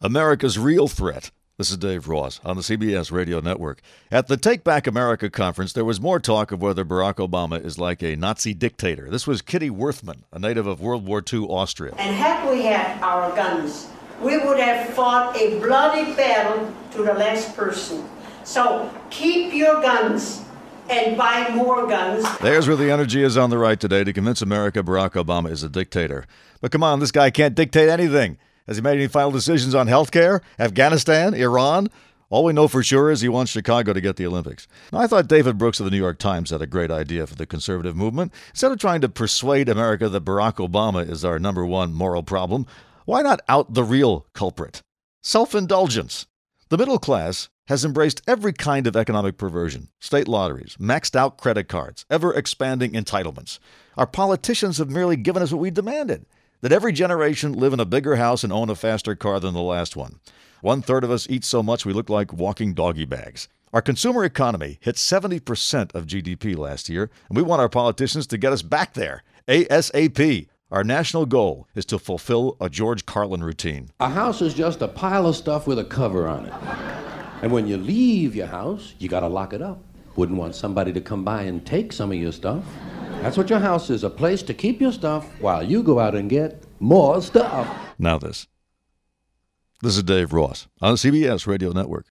America's real threat. This is Dave Ross on the CBS Radio Network. At the Take Back America conference, there was more talk of whether Barack Obama is like a Nazi dictator. This was Kitty Worthman, a native of World War II Austria. And had we had our guns, we would have fought a bloody battle to the last person. So keep your guns and buy more guns. There's where the energy is on the right today to convince America Barack Obama is a dictator. But come on, this guy can't dictate anything. Has he made any final decisions on health care, Afghanistan, Iran? All we know for sure is he wants Chicago to get the Olympics. Now, I thought David Brooks of the New York Times had a great idea for the conservative movement. Instead of trying to persuade America that Barack Obama is our number one moral problem, why not out the real culprit? Self-indulgence. The middle class has embraced every kind of economic perversion, state lotteries, maxed out credit cards, ever-expanding entitlements. Our politicians have merely given us what we demanded, that every generation live in a bigger house and own a faster car than the last one. 1/3 of us eat so much we look like walking doggy bags. Our consumer economy hit 70% of GDP last year, and we want our politicians to get us back there, ASAP. Our national goal is to fulfill a George Carlin routine. A house is just a pile of stuff with a cover on it. And when you leave your house, you gotta lock it up. Wouldn't want somebody to come by and take some of your stuff. That's what your house is, a place to keep your stuff while you go out and get more stuff. Now this. This is Dave Ross on the CBS Radio Network.